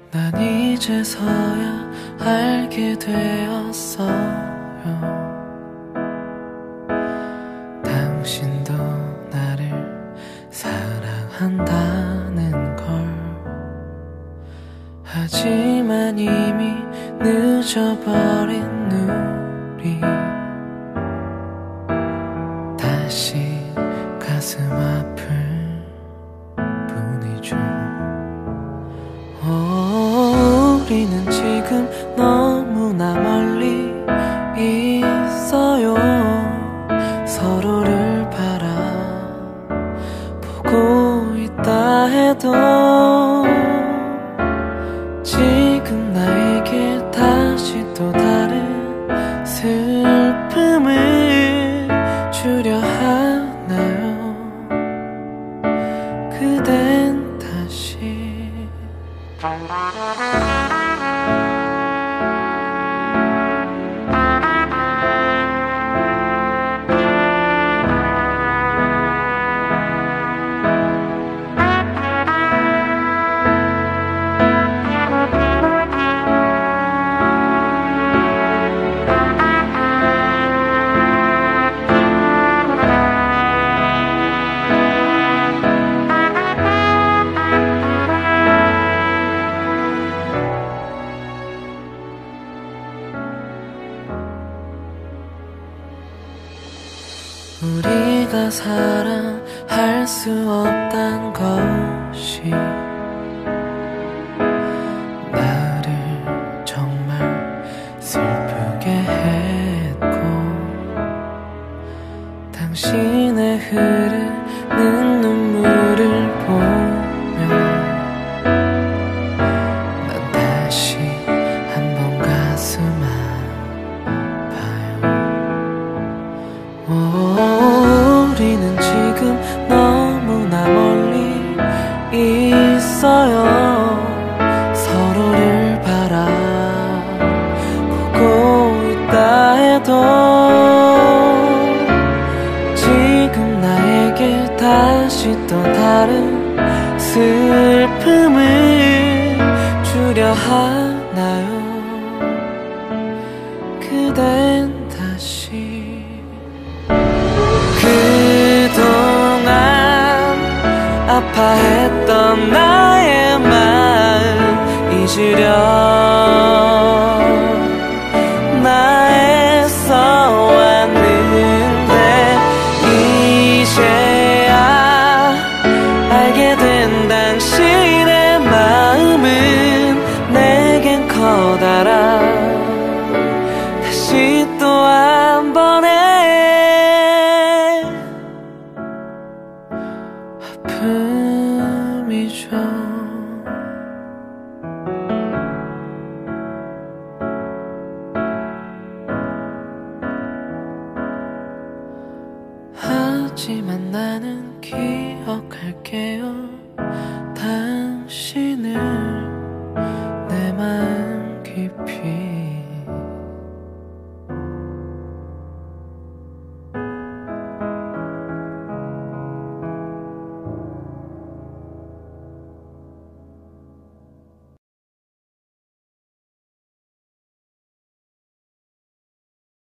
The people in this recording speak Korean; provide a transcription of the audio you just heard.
난 이제서야 알게 되었어요. 당신도 나를 사랑한다는 걸. 하지만 이미 늦어버린 우리, 다시 가슴 아플 뿐이죠. 우리는 지금 너무나 멀리 있어요. 서로를 바라보고 있다 해도 지금 나에게 다시 또 다른 슬픔을 주려 하나요? 그댄 다시 우리가 사랑할 수 없단 것이 나를 정말 슬프게 했고, 당신의 흐르는 눈물을 보며 난 다시 한번 가슴 우리는 지금 너무나 멀리 있어요. 서로를 바라보고 있다 해도 지금 나에게 다시 또 다른 슬픔을 주려 하나요? 그댄 다시 그동안 아파했던 나의 마음 잊으려